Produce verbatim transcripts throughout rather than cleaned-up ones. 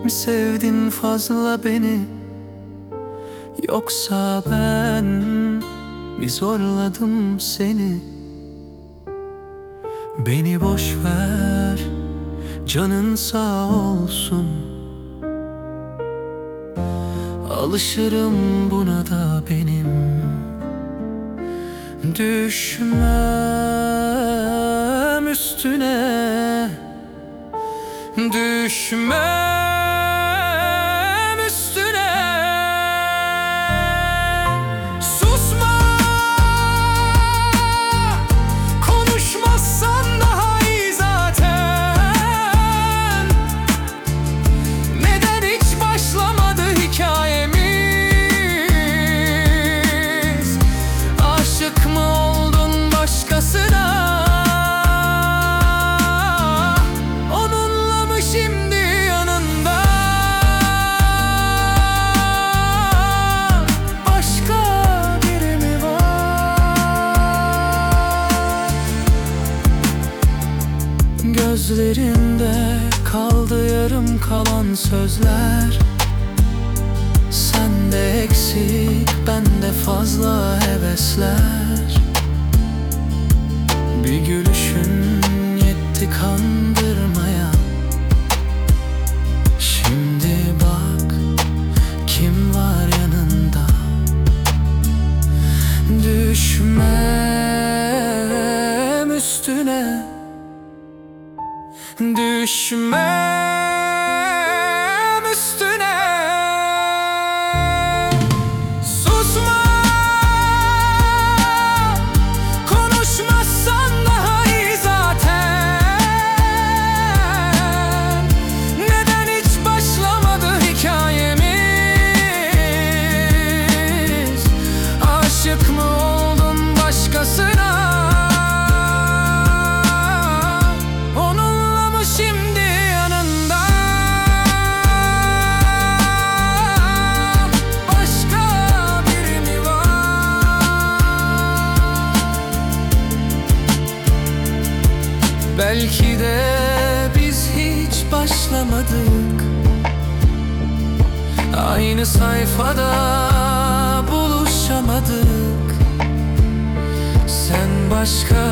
mi sevdin fazla beni? Yoksa ben mi zorladım seni? Beni boş ver, canın sağ olsun. Alışırım buna da benim. Düşmem üstüne, düşmem üstüne. Susma, konuşmazsan daha iyi zaten. Neden hiç başlamadı hikayemiz? Aşık mı oldun başkasına? Onunla mı şimdi yanında? Başka biri mi var? Gözlerinde kaldı yarım kalan sözler. Sende eksik, bende fazla hevesler. Bir gülüşün yetti kandırmaya. Şimdi bak kim var yanında. Düşmem üstüne, düşmem üstüne. Susma, konuşmazsan daha iyi zaten. Neden hiç başlamadı hikayemiz? Aşık mı oldun başkasına? Onunla mı şimdi yanında? Başka biri mi var? Belki de biz hiç başlamadık. Aynı sayfada buluşamadık. Sen başka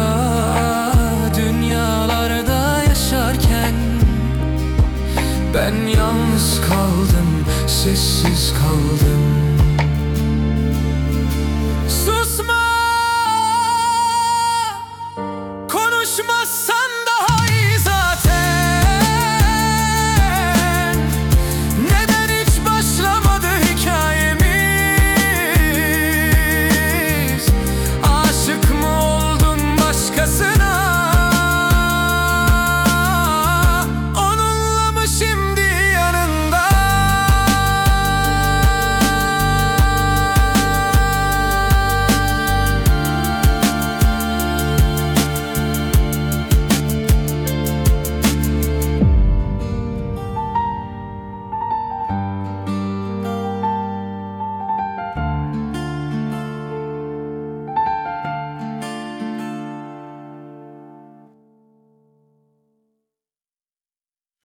dünyalarda yaşarken ben yalnız kaldım, sessiz kaldım.